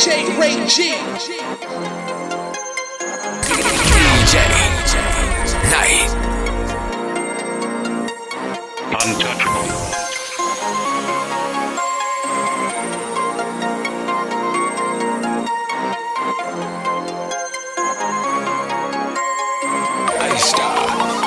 DJ Ray G. DJ Night. Untouchable. Ice Star.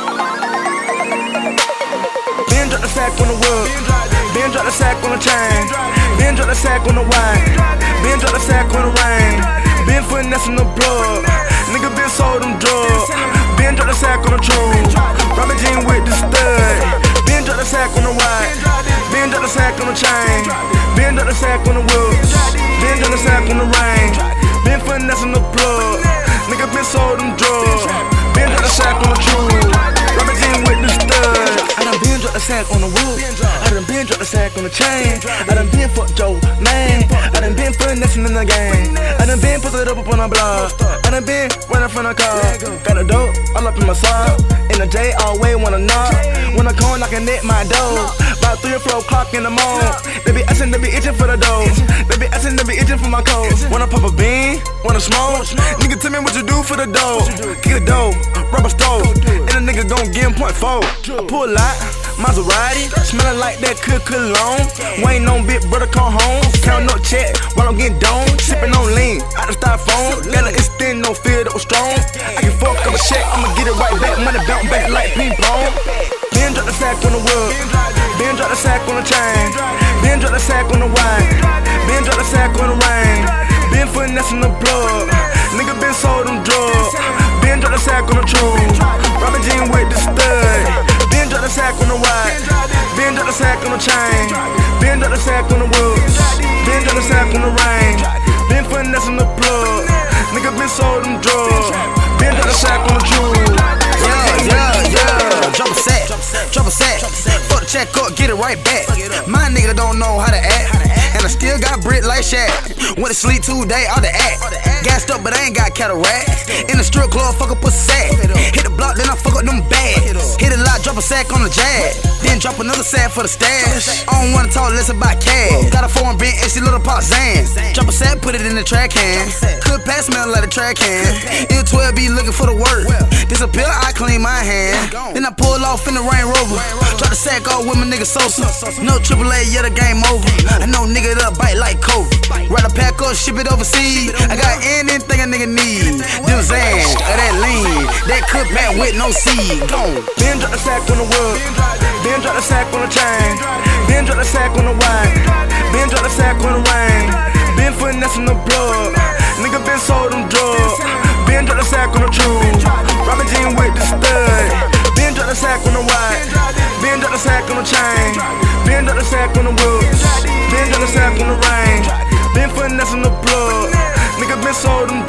Ben drop the sack on the wood. Ben drop the sack on the chain. Ben drop the sack on the wine. Ben drop the sack on the rain. Ben finesse in the blood. Nigga been sold them drugs. Ben drop the sack on the truth. Robert Jean with the stud. Ben drop the sack on the white. Ben drop the sack on the chain. Ben drop the sack on the woods. Ben drop the sack on the rain. Ben finesse in the blood. Nigga been sold them drugs. Ben drop the sack on the truth. Robert Jean with the stud. I done been drop the sack on the wood. I done been drop the sack on the chain. I done been fuck Joe, man. I done been finessing in the game. I done been put it up on the block. I done been running from the car. Got a dope all up in my sock. In the J always wanna knock. When I come knocking at my door. About 3 or 4 o'clock in the morning. They be asking, they be itching for the dough. They be asking, they be itching for my coat. Wanna pop a bean? Wanna smoke? Nigga tell me what you do for the dough. Kick a dough, rubber stove. And a nigga gon' give him .4. I pull out, Maserati, smelling like that good cologne. Waiting on big brother come home. Counting up check while I'm getting domed. Sipping on lean, out the styrofoam. Got an instant, no fear that was strong. I can fuck up a check, I'ma get it right back. Money bounce back like ping pong. Ben drop the sack on the wood. Ben drop the sack on the chain. Ben drop the sack on the wine. Ben drop the sack on the rain. Ben finesse in the blood. Nigga been sold them drugs. Ben drop the sack on the truth. Robert Jean with the stud. Ben drop the sack on the white. Ben drop the sack on the chain. Ben drop the sack on the woods. Ben drop the sack on the rain. Ben finesse in the blood. Nigga been sold them drugs. Ben drop the sack on the truth. Yeah. Drop a sack. Fuck the check up, get it right back. My nigga don't know how to act. And I still got brick like Shaq. Went to sleep 2 days, all the act. Gassed up, but I ain't got cataract. In the strip club, fuck up a sack. Hit the block, then I fuck up them bags. Hit a lot, drop a sack on the jag. Then drop another sack for the stash. I don't wanna talk less about cash. Got a foreign bent and she little pop Zan. Drop a sack, put it in the track can. Could pass smell like a track can. L12 be looking for the work. Disappear, I clean my hand. Then I pull off in the Range Rover. Drop the sack off with my nigga Sosa. No AAA, yeah, the game over. I know nigga that bite like Kobe. Ride a pack up, ship it overseas. I got anything a nigga need. Them Zans, or that lean. That cook pack with no seed. Gone. Ben drop the sack on the wood. Ben drop the sack on the chain. Ben drop the sack on the wine. Ben drop the sack on the rain. Ben finesse in the blood. Nigga been sold them drugs. Ben drop the sack on the truth. Robert Jean with the stud. Ben drop the sack on the white. Ben drop the sack on the chain. Ben drop the sack on the woods. Ben drop the sack on the rain. Ben finesse in the blood. Nigga been sold them